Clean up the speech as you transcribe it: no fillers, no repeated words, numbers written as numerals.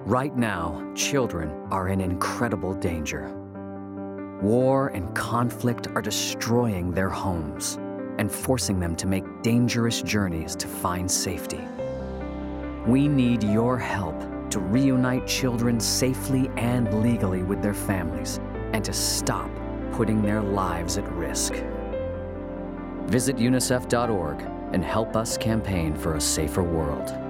Right now, children are in incredible danger. War and conflict are destroying their homes and forcing them to make dangerous journeys to find safety. We need your help to reunite children safely and legally with their families and to stop putting their lives at risk. Visit unicef.org and help us campaign for a safer world.